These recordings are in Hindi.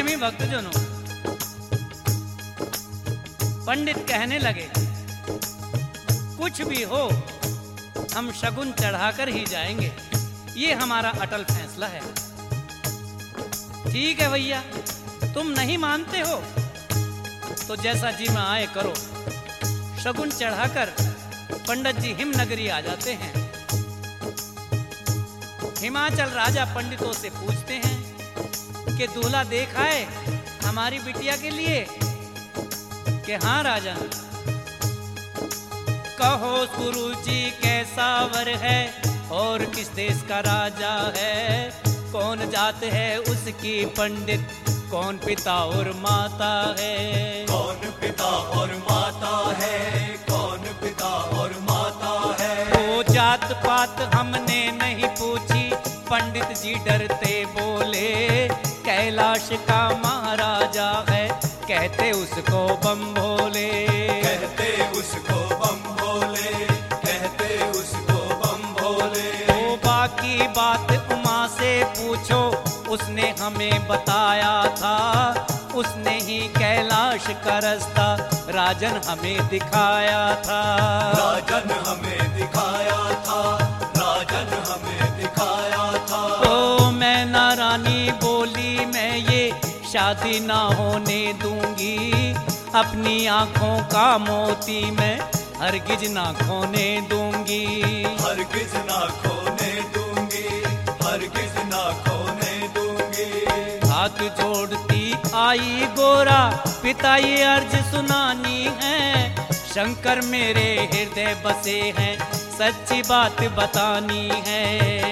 प्रेमी भक्तजनों, पंडित कहने लगे, कुछ भी हो हम शगुन चढ़ाकर ही जाएंगे, ये हमारा अटल फैसला है। ठीक है भैया, तुम नहीं मानते हो तो जैसा जी में आए करो। शगुन चढ़ाकर पंडित जी हिमनगरी आ जाते हैं। हिमाचल राजा पंडितों से पूछते हैं कि दूल्हा देख आए हमारी बिटिया के लिए? कि हाँ राजन। कहो गुरुजी कैसा वर है और किस देश का राजा है? कौन जात है उसकी पंडित, कौन पिता और माता है? कौन पिता और माता है? कौन पिता और माता है? वो जात पात हमने नहीं पूछी, पंडित जी डरते बोले, कैलाश का महाराजा है, कहते उसको बम भोले। कहते उसको बम भोले, कहते उसको बम भोले। वो बाकी बात उमा से पूछो, उसने हमें बताया था, उसने ही कैलाश का रास्ता राजन हमें दिखाया था। राजन हमें दिखाया था, राजन हमें दिखाया था। तो मैं ना रानी बोली, मैं ये शादी ना होने दूंगी, अपनी आंखों का मोती मैं हरगिज ना खोने दूंगी। हरगिज ना खोने दूंगी, हरगिज ना खोने दूंगी। हाथ जोड़ती आई गोरा, पिता ये अर्ज सुनानी है, शंकर मेरे हृदय बसे हैं, सच्ची बात बतानी है।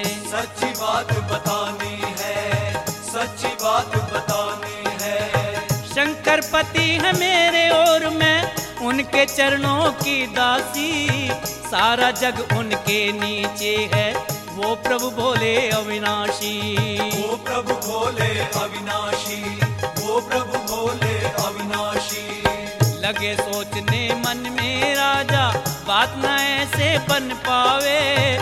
सच्ची बात बतानी है, सच्ची बात बतानी है। शंकर पति है मेरे और मैं उनके चरणों की दासी, सारा जग उनके नीचे है, वो प्रभु भोले अविनाशी। वो प्रभु भोले अविनाशी, वो प्रभु भोले अविनाशी। लगे सोचने मन में राजा, बात न ऐसे बन पावे,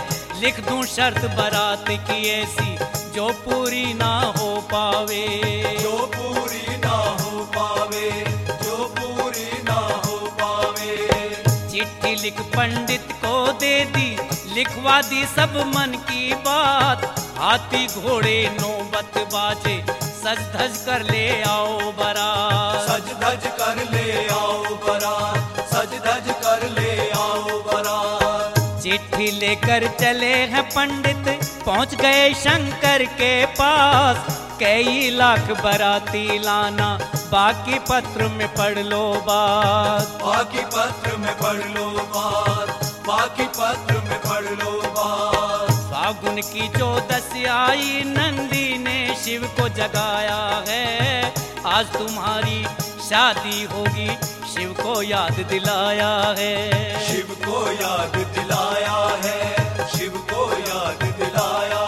लिख दूं शर्त बारात की ऐसी, जो पूरी ना हो पावे। जो पूरी ना हो पावे, जो पूरी ना हो पावे। चिट्ठी लिख पंडित को दे दी, लिखवा दी सब मन की बात, हाथी घोड़े नौबत बाजे, सज धज कर ले आओ बारात। सज धज कर ले आओ बारात, सज धज कर ले आओ बारात। चिट्ठी लेकर चले हैं पंडित, पहुंच गए शंकर के पास, कई लाख बाराती लाना, बाकी पत्र में पढ़ लो बात। बाकी पत्र में पढ़ लो बात, बाकी पत्र में पढ़ लो बात। फागुन की 14 आई, नंदी ने शिव को जगाया है, आज तुम्हारी शादी होगी, शिव को याद दिलाया है। शिव को याद दिलाया है, शिव को याद दिलाया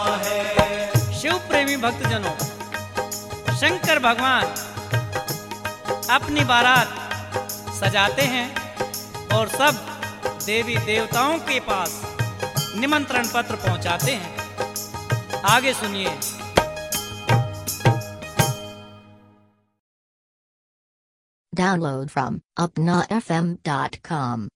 है। शिव प्रेमी भक्तजनों, शंकर भगवान अपनी बारात सजाते हैं और सब देवी देवताओं के पास निमंत्रण पत्र पहुंचाते हैं। आगे सुनिए। Download from upnafm.com.